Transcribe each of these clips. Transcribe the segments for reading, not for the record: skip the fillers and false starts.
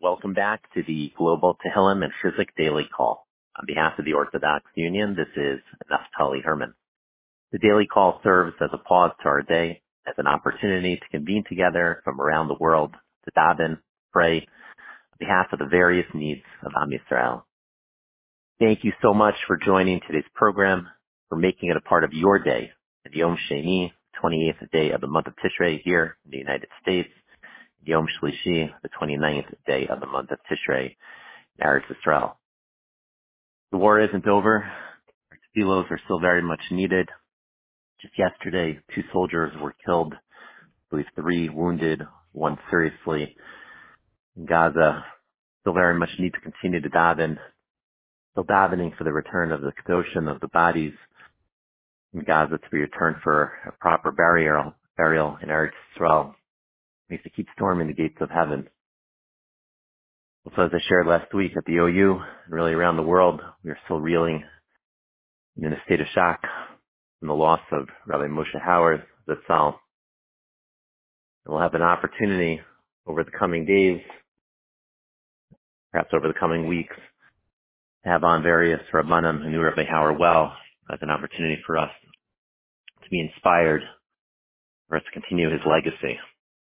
Welcome back to the Global Tehillim and Chizik Daily Call. On behalf of the Orthodox Union, this is Naftali Herman. The Daily Call serves as a pause to our day, as an opportunity to convene together from around the world to daven, pray, on behalf of the various needs of Am Yisrael. Thank you so much for joining today's program, for making it a part of your day, the Yom Sheni, 28th day of the month of Tishrei here in the United States, Yom Shlishi, the 29th day of the month of Tishrei in Eretz Yisrael. The war isn't over. Our tefillos are still very much needed. Just yesterday, 2 soldiers were killed, I believe 3 wounded, 1 seriously. In Gaza, still very much need to continue to daven. Still davening for the return of the Kedoshim, of the bodies in Gaza, to be returned for a proper burial in Eretz Yisrael. We have to keep storming the gates of heaven. Also, as I shared last week at the OU and really around the world, we are still reeling in a state of shock from the loss of Rabbi Moshe Howard Zatzal. We'll have an opportunity over the coming days, perhaps over the coming weeks, to have on various Rabbanim who knew Rabbi Howard well, as an opportunity for us to be inspired, for us to continue his legacy.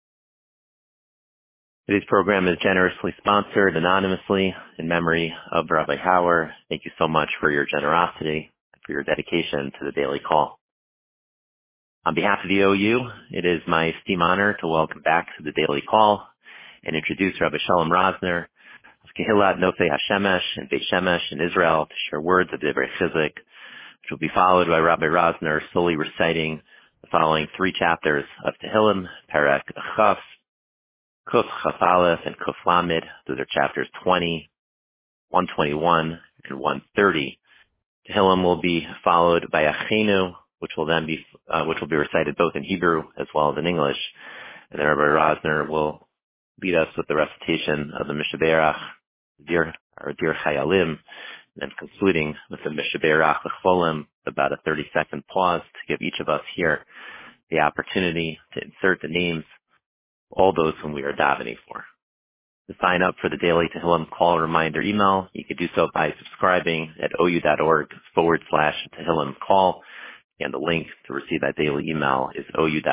Today's program is generously sponsored anonymously in memory of Rabbi Hauer. Thank you so much for your generosity and for your dedication to the Daily Call. On behalf of the OU, it is my esteemed honor to welcome back to the Daily Call and introduce Rabbi Shalom Rosner of Kehillat Nofei HaShemesh in Beit Shemesh in Israel to share words of Divrei Chizik, which will be followed by Rabbi Rosner solely reciting the following 3 chapters of Tehillim, Perek Chaf, Kuf Chaf Aleph, and Kuf Lamed. Those are chapters 20, 121, and 130. Tehillim will be followed by Achenu, which will be recited both in Hebrew as well as in English. And then Rabbi Rosner will lead us with the recitation of the Mishaberach, Dir Chayalim, and then concluding with the Mishaberach L'cholim, about a 30-second pause to give each of us here the opportunity to insert the names all those whom we are davening for. To sign up for the Daily Tehillim Call Reminder email, you can do so by subscribing at ou.org/Tehillim Call, and the link to receive that daily email is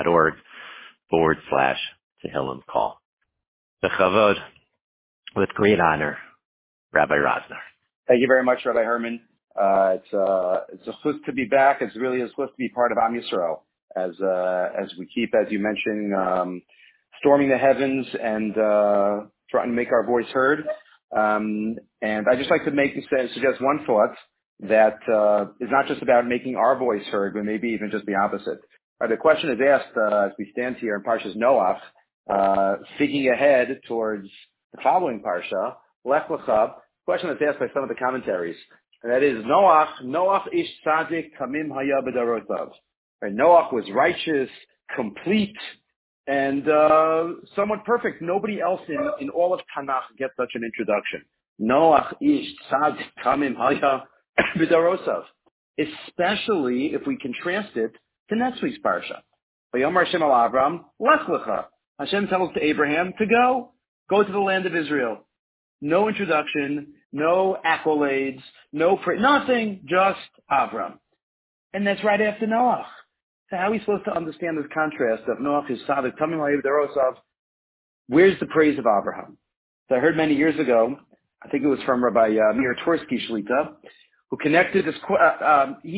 ou.org/Tehillim Call. Bechavod, with great honor, Rabbi Rosner. Thank you very much, Rabbi Herman. It's a chus to be back. It's really a chus to be part of Am Yisrael, as we keep, as you mentioned, storming the heavens and trying to make our voice heard. And I'd just like to suggest one thought that is not just about making our voice heard, but maybe even just the opposite. The question is asked as we stand here in Parshas Noach, thinking ahead towards the following Parsha, Lech Lecha. Question that's asked by some of the commentaries, and that is Noach ish tzadik kamim haya b'darotav. Noach was righteous, complete, and somewhat perfect. Nobody else in all of Tanakh gets such an introduction. Noach ish tzadik kamim haya b'darotav. Especially if we contrast it to next week's parsha. Vayomar Hashem al Avram, Lech Lecha. Hashem tells to Abraham to go to the land of Israel. No introduction, no accolades, nothing, just Avram. And that's right after Noach. So how are we supposed to understand this contrast of Noach is Sadik, Tamim Ha'yev Derosav? Where's the praise of Abraham? So I heard many years ago, I think it was from Rabbi Meir Tursky Shlita, who connected this, I don't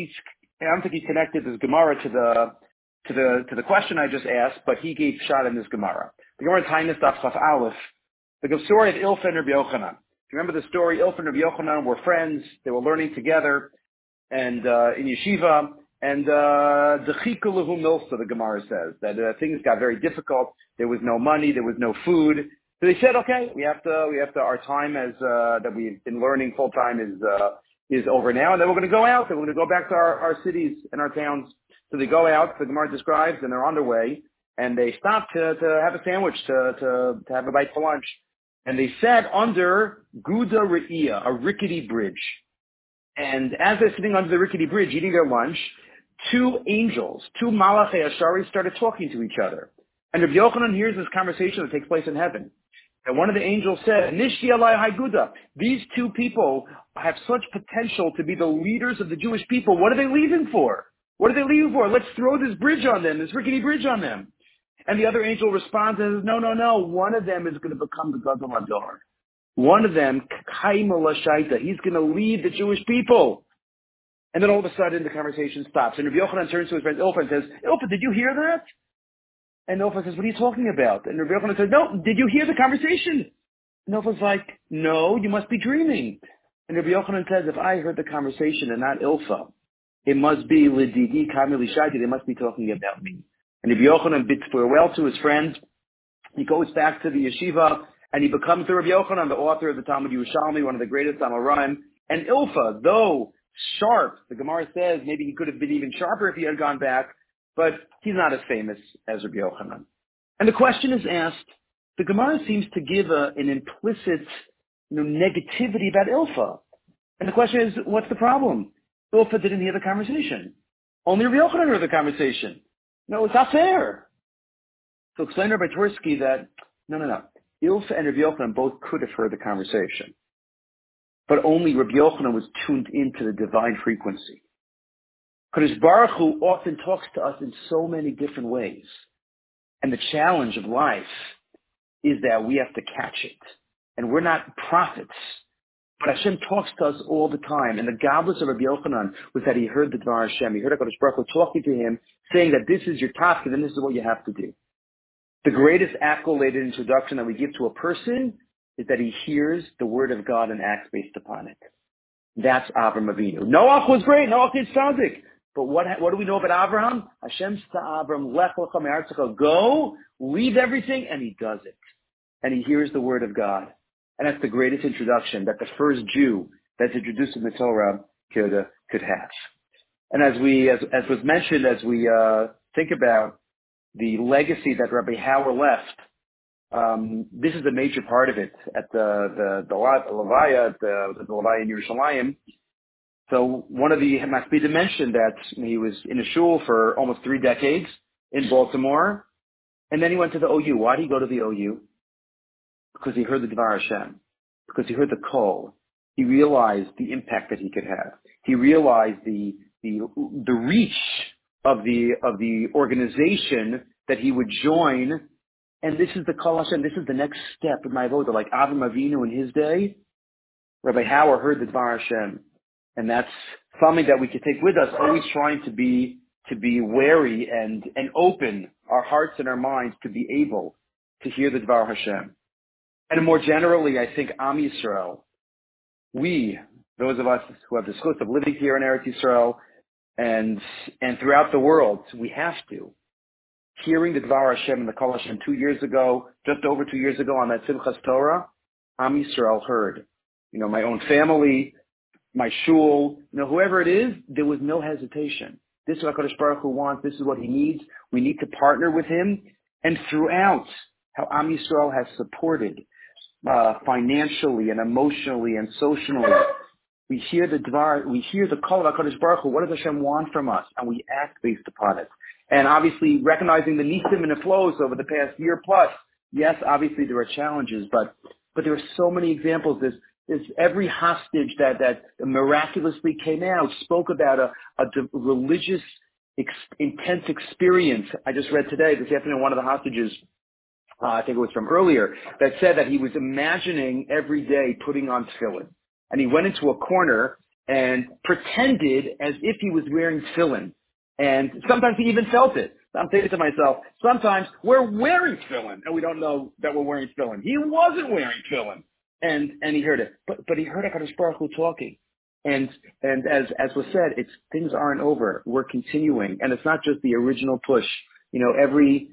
think he connected this Gemara to the question I just asked, but he gave shot in this Gemara. The Gemara Tainis Daf Chaf Aleph, the story of Ilfa and Rabbi Yochanan. If you remember the story, Ilfa and Rabbi Yochanan were friends. They were learning together and in yeshiva. And the chikulahu milsa, the Gemara says, that things got very difficult. There was no money. There was no food. So they said, okay, we have to, our time as that we've been learning full time is over now. And then we're going to go out. And we're going to go back to our cities and our towns. So they go out, the Gemara describes, and they're on their way. And they stop to have a sandwich, to have a bite for lunch. And they sat under Guda Re'iyah, a rickety bridge. And as they're sitting under the rickety bridge eating their lunch, 2 angels, 2 Malachei Ashari started talking to each other. And Rabbi Yochanan hears this conversation that takes place in heaven. And one of the angels said, Nishti alai haiguda. These two people have such potential to be the leaders of the Jewish people. What are they leaving for? What are they leaving for? Let's throw this bridge on them, this rickety bridge on them. And the other angel responds and says, no. One of them is going to become the Gadol Hador. One of them, Kaima Lashaita, he's going to lead the Jewish people. And then all of a sudden the conversation stops. And Rabbi Yochanan turns to his friend Ilfa and says, Ilfa, did you hear that? And Ilfa says, what are you talking about? And Rabbi Yochanan says, no, did you hear the conversation? And Ilfa's like, no, you must be dreaming. And Rabbi Yochanan says, if I heard the conversation and not Ilfa, it must be Lididi Kamili Shaiti, they must be talking about me. And Rabbi Yochanan bids farewell to his friends. He goes back to the yeshiva, and he becomes the Rabbi Yochanan, the author of the Talmud Yerushalmi, one of the greatest Amoraim. And Ilfa, though sharp, the Gemara says maybe he could have been even sharper if he had gone back, but he's not as famous as Rabbi Yochanan. And the question is asked, the Gemara seems to give an implicit negativity about Ilfa. And the question is, what's the problem? Ilfa didn't hear the conversation. Only Rabbi Yochanan heard the conversation. No, it's not fair. So explain Rabbi Twersky that, no. Ilfa and Rabbi Yochanan both could have heard the conversation. But only Rabbi Yochanan was tuned into the divine frequency. Kadosh Baruch Hu often talks to us in so many different ways. And the challenge of life is that we have to catch it. And we're not prophets. But Hashem talks to us all the time. And the godless of Rabbi Yochanan was that he heard the Dvar Hashem. He heard HaKadosh Baruch Hu talking to him, saying that this is your task and this is what you have to do. The greatest accolade and introduction that we give to a person is that he hears the word of God and acts based upon it. That's Avram Avinu. Noach was great. Noach is tzaddik. But what do we know about Avraham? Hashem said to Avram, Lech lecha me'artzecha, go, leave everything, and he does it. And he hears the word of God. And that's the greatest introduction that the first Jew that's introduced in the Torah could have. And as was mentioned, as we think about the legacy that Rabbi Hauer left, this is a major part of it at the Levaya, the Levaya in Yerushalayim. So one of the Maspida mentioned that he was in a shul for almost 3 decades in Baltimore, and then he went to the OU. Why did he go to the OU? Because he heard the Dvar Hashem, because he heard the call. He realized the impact that he could have. He realized the reach of the organization that he would join. And this is the Kol Hashem. This is the next step in my avoda. Like Avram Avinu in his day, Rabbi Hauer heard the Dvar Hashem. And that's something that we could take with us, always trying to be wary and open our hearts and our minds to be able to hear the Dvar Hashem. And more generally, I think Am Yisrael, we, those of us who have the zchus of living here in Eretz Yisrael and throughout the world, we have to. Hearing the Dvar Hashem and the Kol Hashem 2 years ago, just over 2 years ago on that Simchas Torah, Am Yisrael heard. My own family, my shul, whoever it is, there was no hesitation. This is what HaKadosh Baruch Hu wants. This is what he needs. We need to partner with him. And throughout how Am Yisrael has supported financially and emotionally and socially, we hear the Dvar, we hear the call of HaKadosh Baruch Hu. What does Hashem want from us? And we act based upon it. And obviously recognizing the nisim and the flows over the past year plus, yes, obviously there are challenges, but there are so many examples. There's every hostage that miraculously came out spoke about a religious, intense experience. I just read today, this afternoon, one of the hostages, I think it was from earlier, that said that he was imagining every day putting on tefillin. And he went into a corner and pretended as if he was wearing tefillin. And sometimes he even felt it. I'm thinking to myself, sometimes we're wearing tefillin and we don't know that we're wearing tefillin. He wasn't wearing tefillin. And he heard it. But he heard HaKadosh Baruch Hu talking. And as was said, things aren't over. We're continuing. And it's not just the original push. Every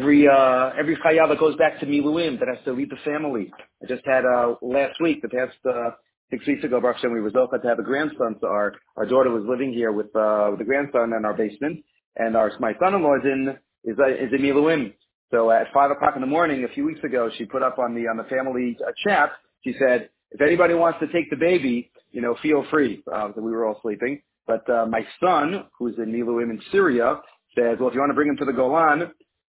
chayah that goes back to Miluim that has to leave the family. I just had last week, the past 6 weeks ago, Baruch Hashem, we were zochah to have a grandson. So our daughter was living here with the grandson in our basement, and my son-in-law is in Miluim. So at 5 o'clock in the morning, a few weeks ago, she put up on the family chat. She said, if anybody wants to take the baby, feel free. So we were all sleeping. But my son, who's in Miluim in Syria, says, well, if you want to bring him to the Golan,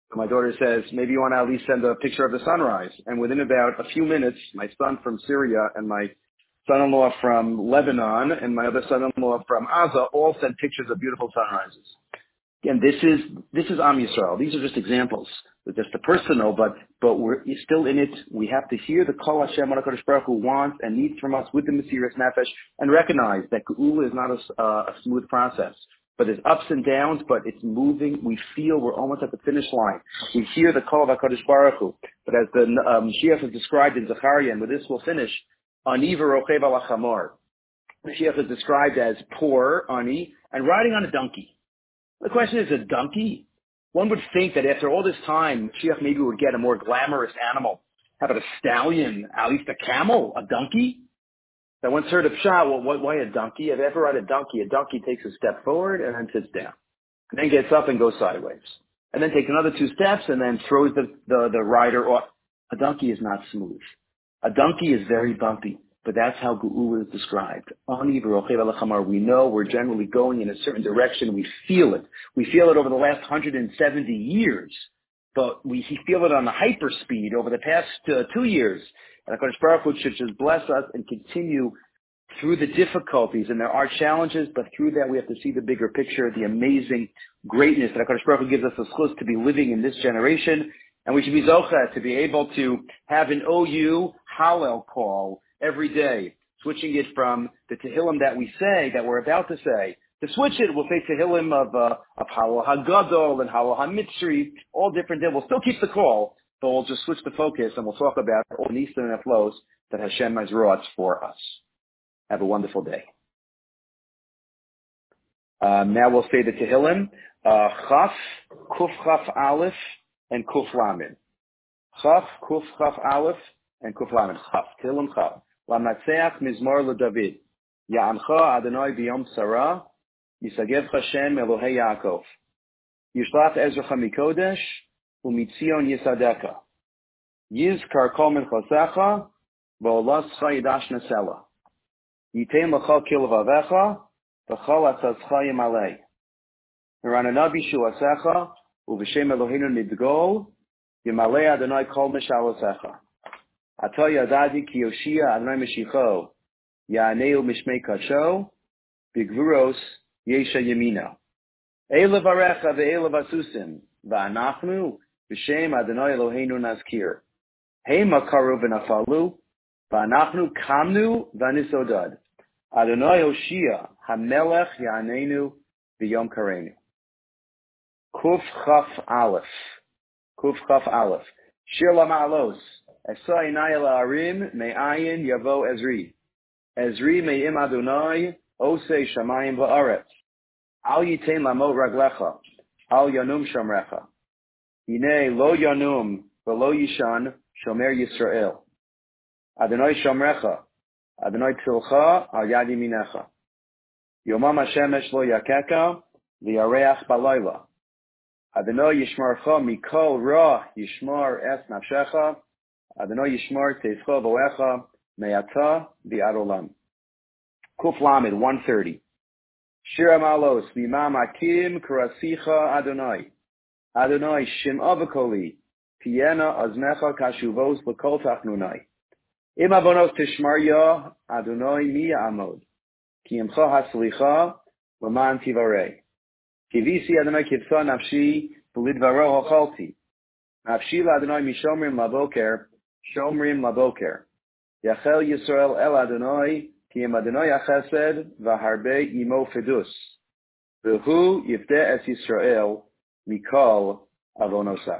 My daughter says, maybe you want to at least send a picture of the sunrise. And within about a few minutes, my son from Syria and my son-in-law from Lebanon and my other son-in-law from Gaza all sent pictures of beautiful sunrises. Again, this is Am Yisrael. These are just examples. They're just a personal, but we're still in it. We have to hear the Kol Hashem HaKadosh Baruch Hu wants and needs from us with the Mesiras Nefesh and recognize that Geula is not a smooth process. But there's ups and downs, but it's moving. We feel we're almost at the finish line. We hear the call of HaKadosh Baruch Hu. But as the Mashiach is described in Zechariah, and with this we'll finish, Ani v'rochev al hachamor. Mashiach is described as poor, ani, and riding on a donkey. The question is, a donkey? One would think that after all this time, Mashiach maybe would get a more glamorous animal. How about a stallion, at least a camel, a donkey? I once heard of Pshat, well, why a donkey? Have you ever ride a donkey? A donkey takes a step forward and then sits down. And then gets up and goes sideways. And then takes another 2 steps and then throws the rider off. A donkey is not smooth. A donkey is very bumpy. But that's how Geula is described. Ani v'rochev al hachamor. We know we're generally going in a certain direction. We feel it. We feel it over the last 170 years. But we feel it on the hyper speed over the past 2 years. And HaKadosh Baruch Hu should just bless us and continue through the difficulties. And there are challenges, but through that we have to see the bigger picture, the amazing greatness that HaKadosh Baruch Hu gives us the schus to be living in this generation. And we should be zocheh to be able to have an OU Hallel call every day, switching it from the Tehillim that we say, that we're about to say. To switch it, we'll say Tehillim of Hallel HaGadol and Hallel HaMitzri, all different. We'll still keep the call, but we'll just switch the focus and we'll talk about all the nisim and flows that Hashem has wrought for us. Have a wonderful day. Now we'll say the Tehillim, Chaf, Kuf Chaf Aleph, and Kuf Lamed. Chaf, Kuf Chaf Aleph, and Kuf Lamed. Chaf, Tehillim Chaf. Lamatzeach Mizmor LeDavid. Ya'ancha Adonai b'yom tzara, Yisagev Hashem Elohei Yaakov. Yishlach Ezracha Mikodesh, Umitzion Yisadeka. Yizkar kol menchosecha, V'olascha Yidash Nesela. Yitem l'chol kilvavecha, V'chol atzazcha yimalei. Hirananabi shuasecha, Uv'shem Eloheinu nidgol, Yimalei Adonai kol mishalosecha. Ato yadadi ki Yoshia Adonai Meshicho, Ya'aneu mishmei kasho, Bigvuros Yesha Yemino. Eila varecha ve'eila vasusim, Va'anachnu, B'shem Adonai Eloheinu nazkir. Heima karu v'nafalu, Va'anachnu kamnu v'anisodad. Adonai Hoshia, HaMelech Ya'anenu v'yom karenu. Kuf Chaf Aleph. Kuf Chaf Aleph. Shir Lama'alos. Esa inay la'arim me'ayin yavo Ezri. Ezri me'im Adonai osei shamayim va'aretz. Al yitain lamot raglecha. Al yanum shamrecha. Yinei lo yanum v'lo yishan shomer Yisrael. Adonai shamrecha. Adonai tzilcha al yad yaminecha. Yomam hashemesh lo yakeka v'yareach balayla. Adonai yishmarcha mikol ra yishmar es nafshecha. Adonai yishmar teifcha voecha me'ata v'adolam. Kuf Lamed 130. Shira malos v'imam akim karasicha Adonai. Adonai shim'a v'koli tiyena aznecha kashuvos l'kol tachnunai. Im avonos tishmarya Adonai mi ya'amod. Ki imcha haslicha l'man tivarei. Kivisi Adonai kivsa nafshi v'lidvaro hachalti. Nafshi l'Adonai mishomrim laboker, shomrim laboker. Yachel Yisrael el Adonai, ki im Adonai achesed v'harbe imo fedus. V'hu yifte es Yisrael mikol avonosav.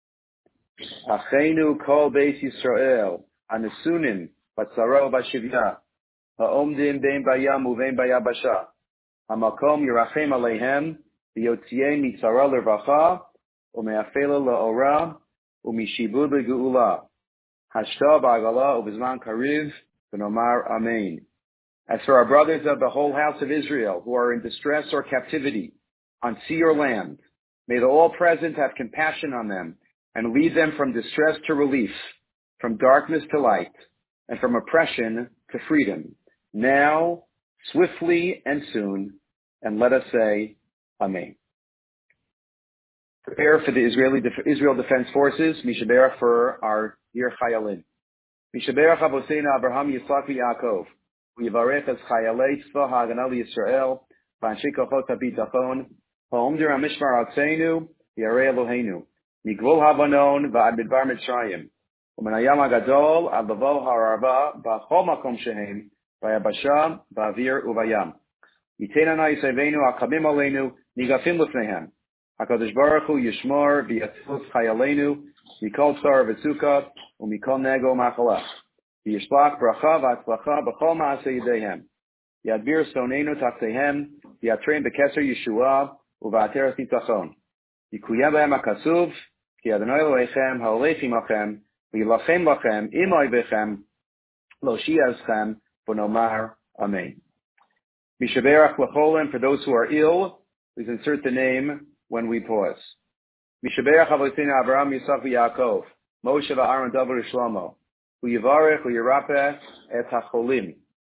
Achenu kol beis Yisrael, anesunim batzaro b'shivya, ha'omdim bein bayam uvein bayabasha. Hamakom yirachem aleihem, v'yotziyei mitzara l'rvacha, u'me'afela la'ora, u'mishibud l'geula. Hashta ba'agala u'bizman kariv, v'nomar amen. As for our brothers of the whole house of Israel who are in distress or captivity, on sea or land, may the all-present have compassion on them and lead them from distress to relief, from darkness to light, and from oppression to freedom, now, swiftly, and soon, and let us say, Amen. Prepare for the Israel Defense Forces. Mishaberach for our dear Chayalim. Mishaberach Avoseinu Abraham Yitzchak Yaakov. Uyivarech es Chayalei Tzva Hagana Yisrael. V'anshei kochot habitachon. Ha'omdir HaMishmar Artzeinu. Yarei Eloheinu. Migvol Havanon v'ad Midbar Mitzrayim. ומן הים הגדול עד לבוא הערבה בכל מקום שהם, ביבשה, באוויר ובים. ייתן ענה יסבינו הקמים עלינו, ניגפים לפניהם. הקדוש ברוך הוא ישמור ויצוץ חיילינו, מכל צער וצוקה ומכל נגע ומחלה. וישלח ברכה והצלחה בכל מעשה ידיהם. ידביר שונאינו תחתיהם, ויעטרם בקסר ישועה ובעטרת ניצחון. יקוים בהם הכסוף, כי אדוני אלוהיכם ההולך עמכם, וילחם לכם עם אויביכם, להושיע אתכם, ונאמר Amen. Mishaberach L'cholim, for those who are ill, please insert the name when we pause. Mishaberach Avoseinu Avraham Yitzchak v'Yaakov, Moshe v'Aaron David Shlomo, Uyivarech Uyirapeh et HaCholim.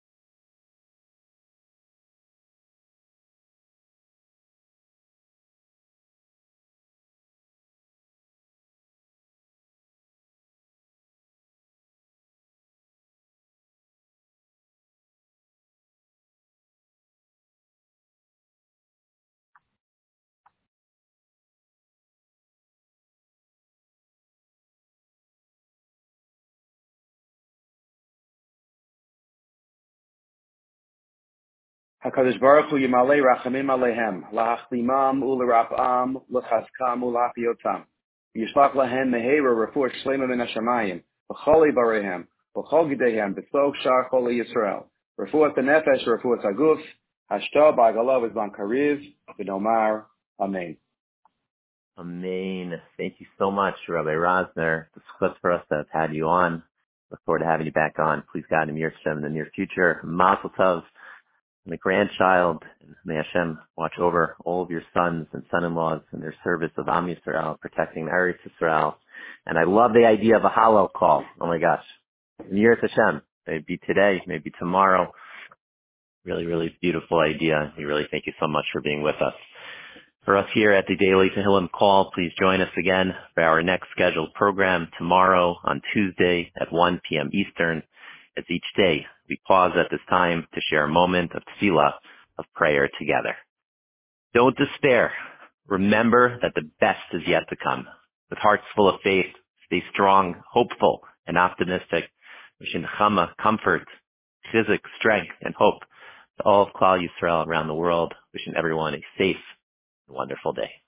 HaKadosh Baruch Hu Yimalei Rachamim Alehem, Lahachlimam Ulerapam, Lechazkam Ulahiotam. Yishlach Lahem Meheira Refuah Shlema Min HaShamayim, B'chol Ibarehem, B'chol Gidehem, B'tzog Shar Chol Yisrael. Refuah Nefesh, Refuah Aguf, Hashta B'agalav Izban Kariv, V'nomar, Amen. Amen. Thank you so much, Rabbi Rosner. It's a for us to have had you on. Look forward to having you back on. Please God in the near future. Mazel tov. And the grandchild, and may Hashem watch over all of your sons and son-in-laws in their service of Am Yisrael, protecting Eretz Yisrael. And I love the idea of a Hallel call. Oh my gosh. Yiras Hashem. Maybe today, maybe tomorrow. Really, really beautiful idea. We really thank you so much for being with us. For us here at the Daily Tehillim Call, please join us again for our next scheduled program tomorrow on Tuesday at 1 p.m. Eastern. As each day, we pause at this time to share a moment of tefillah, of prayer together. Don't despair. Remember that the best is yet to come. With hearts full of faith, stay strong, hopeful, and optimistic. Wishing chama, comfort, chizik, strength, and hope to all of Klal Yisrael around the world. Wishing everyone a safe and wonderful day.